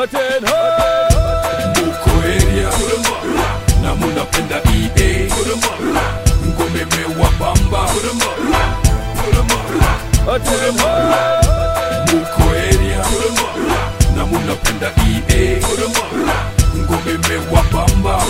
Muko area na munapenda EA, ngome mewabamba. Muko area na munapenda EA, ngome mewabamba.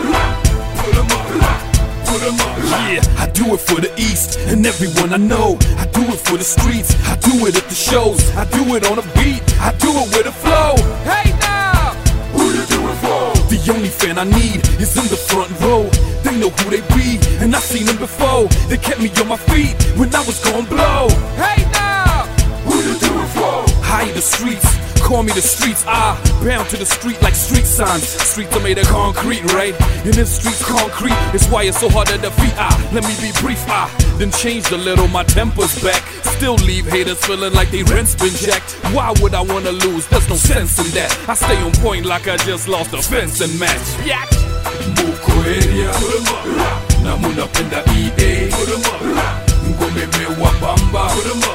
Yeah, I do it for the East and everyone I know. I do it for the streets, I do it at the shows. I do it on a beat, I do it with a flow. Hey now, who you do it for? The only fan I need is in the front row. They know who they be, and I seen them before. They kept me on my feet when I was gon' blow. Hey now, who you do it for? High the streets, call me the streets. I bound to the street like street signs. Streets are made of concrete, right? In this street's concrete, it's why it's so hard to defeat. Let me be brief. Then changed a little, my temper's back. Still leave haters feeling like they rent's been jacked. Why would I wanna lose? There's no sense in that. I stay on point like I just lost a fencing match. Yak! Muko area na munapenda EA, ngome mewabamba.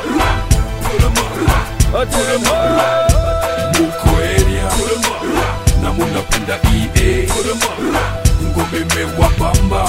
Muko area na munapenda EA, ngome mewabamba.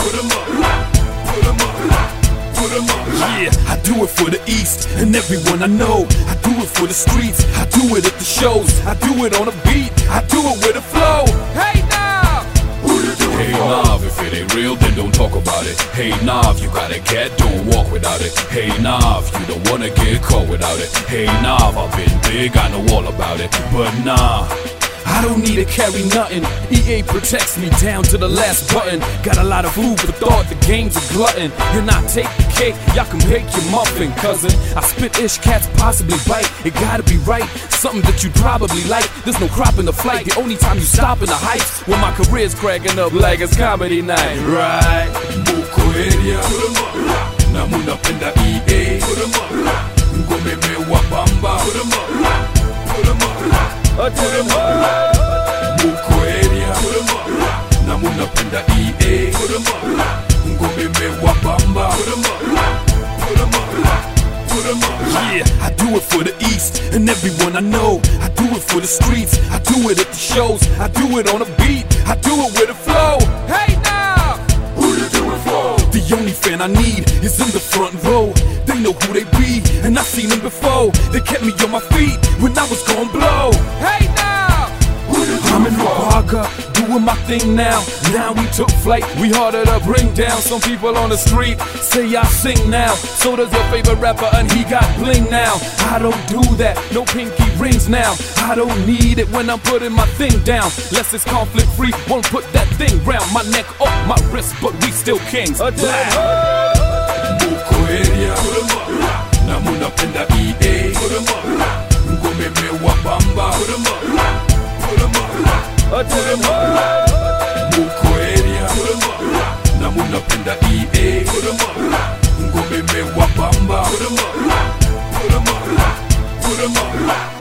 Yeah, I do it for the East and everyone I know. I do it for the streets, I do it at the shows. I do it on a beat, I do it with a flow. Hey now, who you do it for? Hey Nav, if it ain't real then don't talk about it. Hey Nav, you got a cat, don't walk without it. Hey Nav, you don't wanna get caught without it. Hey Nav, I've been big, I know all about it. But nah, I don't need to carry nothing. EA protects me down to the last button. Got a lot of food for thought, the game's a glutton. And I take the cake, y'all can bake your muffin, cousin. I spit ish, cats possibly bite. It gotta be right, something that you probably like. There's no crop in the flight, the only time you stop in the heights when my career's cracking up like it's comedy night, right? Muko area na munapenda EA, ngome mewabamba. Muko area na munapenda EA, ngome mewabamba. Yeah, I do it for the East and everyone I know. I do it for the streets, I do it at the shows. I do it on a beat, I do it with a flow. Hey now, who you do it for? The only fan I need is in the front row. They know who they be, and I seen them before. They kept me on my feet when I was gon' blow. Hey now, I'm in Raga, doing my thing now. Now we took flight, we harder to bring down. Some people on the street say I sing now. So does your favorite rapper and he got bling now. I don't do that, no pinky rings now. I don't need it when I'm putting my thing down. Less it's conflict free, won't put that thing round my neck, up my wrist, but we still kings. Muko area na munapenda EA, ngome mewabamba. Muko area na munapenda EA, ngome mewabamba.